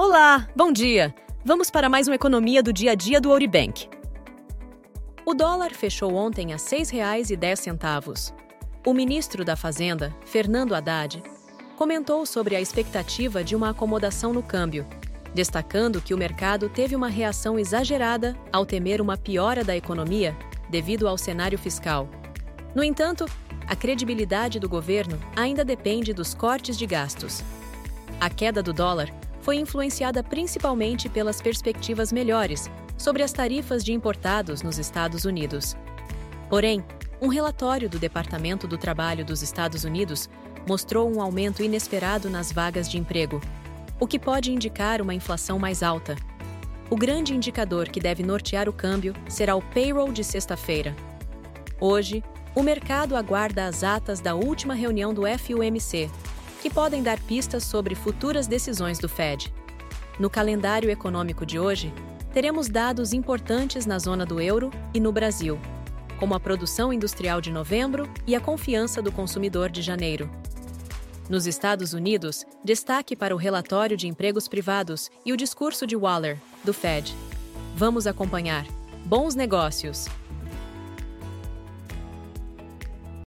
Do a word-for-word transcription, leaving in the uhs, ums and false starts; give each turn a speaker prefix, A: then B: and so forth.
A: Olá, bom dia! Vamos para mais uma economia do dia a dia do Ouribank. O dólar fechou ontem a seis reais e dez centavos. O ministro da Fazenda, Fernando Haddad, comentou sobre a expectativa de uma acomodação no câmbio, destacando que o mercado teve uma reação exagerada ao temer uma piora da economia devido ao cenário fiscal. No entanto, a credibilidade do governo ainda depende dos cortes de gastos. A queda do dólar foi influenciada principalmente pelas perspectivas melhores sobre as tarifas de importados nos Estados Unidos. Porém, um relatório do Departamento do Trabalho dos Estados Unidos mostrou um aumento inesperado nas vagas de emprego, o que pode indicar uma inflação mais alta. O grande indicador que deve nortear o câmbio será o payroll de sexta-feira. Hoje, o mercado aguarda as atas da última reunião do F O M C, que podem dar pistas sobre futuras decisões do Fed. No calendário econômico de hoje, teremos dados importantes na zona do euro e no Brasil, como a produção industrial de novembro e a confiança do consumidor de janeiro. Nos Estados Unidos, destaque para o relatório de empregos privados e o discurso de Waller, do Fed. Vamos acompanhar. Bons negócios!